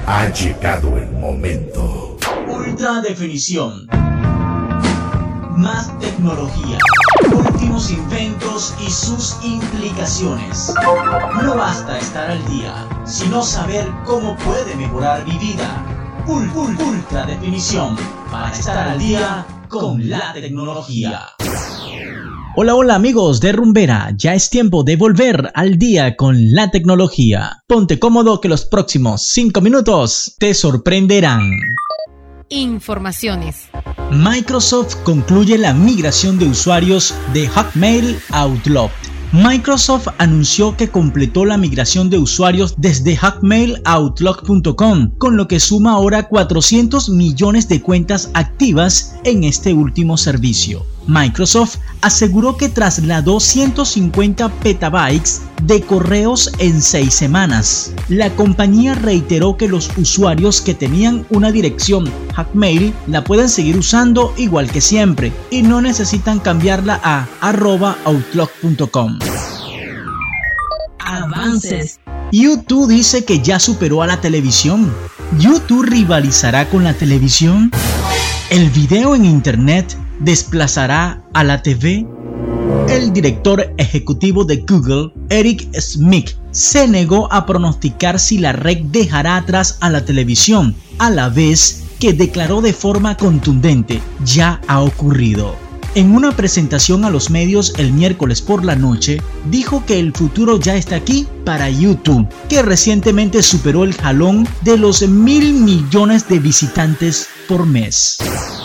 Ha llegado el momento. Ultra definición. Más tecnología. Últimos inventos y sus implicaciones. No basta estar al día, sino saber cómo puede mejorar mi vida. Ultra definición. Para estar al día con la tecnología. Hola amigos de Rumbera, ya es tiempo de volver al día con la tecnología. Ponte cómodo que los próximos 5 minutos te sorprenderán. Informaciones. Microsoft concluye la migración de usuarios de Hotmail a Outlook. Microsoft anunció que completó la migración de usuarios desde Hotmail a Outlook.com, con lo que suma ahora 400 millones de cuentas activas en este último servicio. Microsoft aseguró que trasladó 150 petabytes de correos en 6 semanas. La compañía reiteró que los usuarios que tenían una dirección Hotmail la pueden seguir usando igual que siempre y no necesitan cambiarla a @outlook.com. Avances. YouTube dice que ya superó a la televisión. ¿YouTube rivalizará con la televisión? ¿El video en internet desplazará a la TV? El director ejecutivo de Google, Eric Schmidt, se negó a pronosticar si la red dejará atrás a la televisión, a la vez que declaró de forma contundente: ya ha ocurrido. En una presentación a los medios el miércoles por la noche, dijo que el futuro ya está aquí para YouTube, que recientemente superó el jalón de los 1.000 millones de visitantes por mes.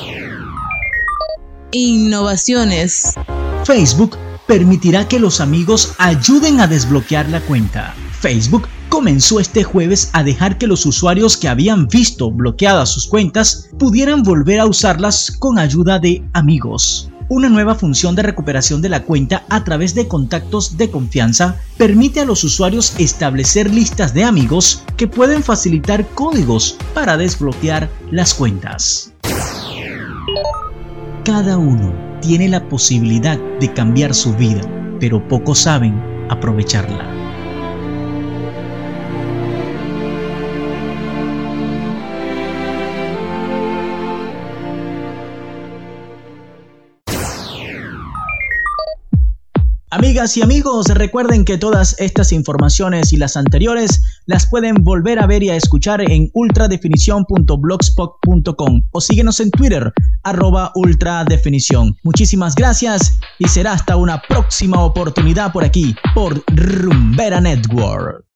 Innovaciones. Facebook permitirá que los amigos ayuden a desbloquear la cuenta. Facebook comenzó este jueves a dejar que los usuarios que habían visto bloqueadas sus cuentas pudieran volver a usarlas con ayuda de amigos. Una nueva función de recuperación de la cuenta a través de contactos de confianza permite a los usuarios establecer listas de amigos que pueden facilitar códigos para desbloquear las cuentas. Cada uno tiene la posibilidad de cambiar su vida, pero pocos saben aprovecharla. Amigas y amigos, recuerden que todas estas informaciones y las anteriores las pueden volver a ver y a escuchar en ultradefinición.blogspot.com o síguenos en Twitter, @ultradefinición. Muchísimas gracias y será hasta una próxima oportunidad por aquí, por Rumbera Network.